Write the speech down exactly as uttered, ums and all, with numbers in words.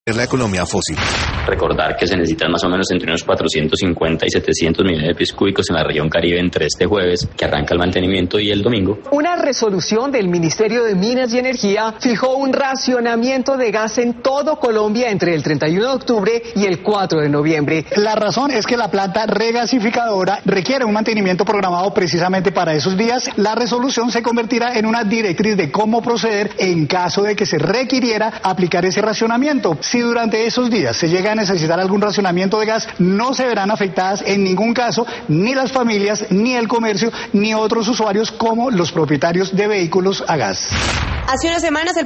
la economía fósil. Recordar que se necesitan más o menos entre unos cuatrocientos cincuenta y setecientos millones de pies cúbicos en la región Caribe entre este jueves, que arranca el mantenimiento, y el domingo. Una resolución del Ministerio de Minas y Energía fijó un racionamiento de gas en todo Colombia entre el treinta y uno de octubre y el cuatro de noviembre. La razón es que la planta regasificadora requiere un mantenimiento programado precisamente para esos días. La resolución se convertirá en una directriz de cómo proceder en caso de que se requiriera aplicar ese racionamiento. Si durante esos días se llega a necesitar algún racionamiento de gas, no se verán afectadas en ningún caso ni las familias, ni el comercio, ni otros usuarios como los propietarios de vehículos a gas. Hace unas semanas el